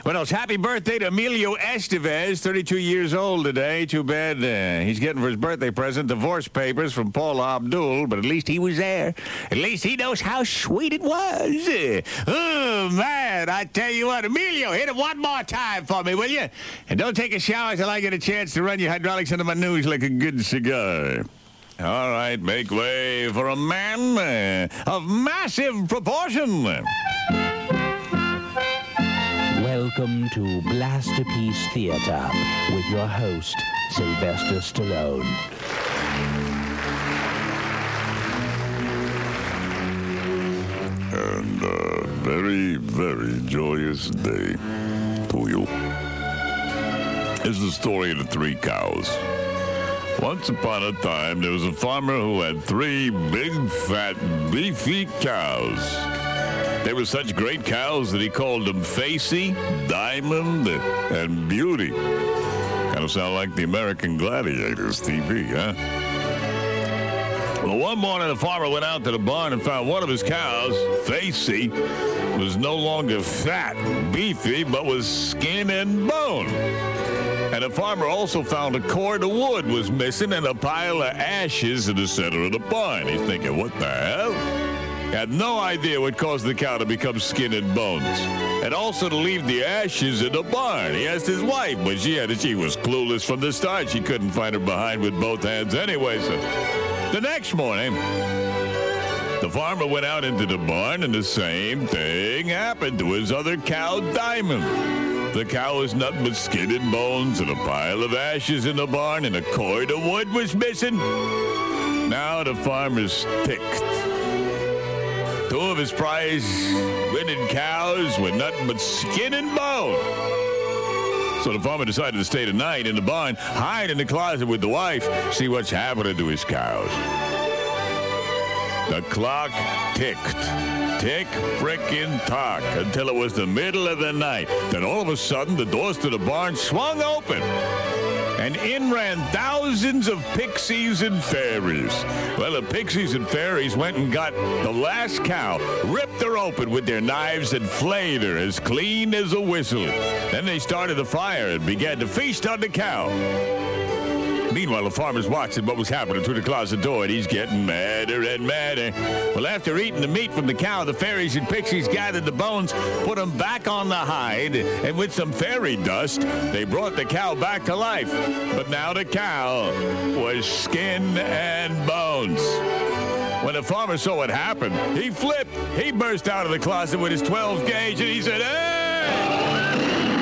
Well, it's happy birthday to Emilio Estevez, 32 years old today. Too bad he's getting for his birthday present divorce papers from Paula Abdul, but at least he was there. At least he knows how sweet it was. Oh, man, I tell you what, Emilio, hit it one more time for me, will you? And don't take a shower till I get a chance to run your hydraulics into my nose like a good cigar. All right, make way for a man of massive proportion. Welcome to Blasterpiece Theater with your host, Sylvester Stallone. And a very, very joyous day to you. This is the story of the 3 cows. Once upon a time, there was a farmer who had 3 big, fat, beefy cows. They were such great cows that he called them Facey, Diamond, and Beauty. Kind of sound like the American Gladiators TV, huh? Well, one morning, the farmer went out to the barn and found one of his cows, Facey, was no longer fat, beefy, but was skin and bone. And the farmer also found a cord of wood was missing and a pile of ashes in the center of the barn. He's thinking, what the hell? Had no idea what caused the cow to become skin and bones. And also to leave the ashes in the barn. He asked his wife, but she was clueless from the start. She couldn't find her behind with both hands anyway. So the next morning, the farmer went out into the barn and the same thing happened to his other cow, Diamond. The cow was nothing but skin and bones and a pile of ashes in the barn and a cord of wood was missing. Now the farmer's ticked. 2 of his prize-winning cows were nothing but skin and bone. So the farmer decided to stay the night in the barn, hide in the closet with the wife, see what's happening to his cows. The clock ticked. Tick, frickin' tock, until it was the middle of the night. Then all of a sudden, the doors to the barn swung open. And in ran thousands of pixies and fairies. Well, the pixies and fairies went and got the last cow, ripped her open with their knives and flayed her as clean as a whistle. Then they started a fire and began to feast on the cow. Meanwhile, the farmer's watching what was happening through the closet door, and he's getting madder and madder. Well, after eating the meat from the cow, the fairies and pixies gathered the bones, put them back on the hide, and with some fairy dust, they brought the cow back to life. But now the cow was skin and bones. When the farmer saw what happened, he flipped. He burst out of the closet with his 12 gauge, and he said, "Hey!"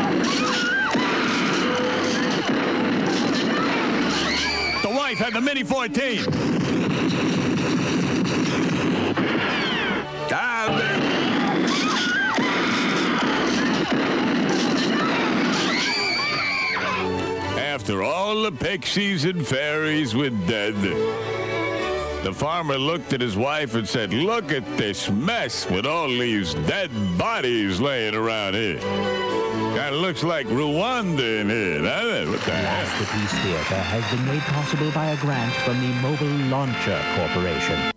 The wife had the Mini 14. After all the pixies and fairies were dead, the farmer looked at his wife and said, "Look at this mess with all these dead bodies laying around here. Kind of looks like Rwanda in here, doesn't it? What the heck?" Blasterpiece Theater has been made possible by a grant from the Mobile Launcher Corporation.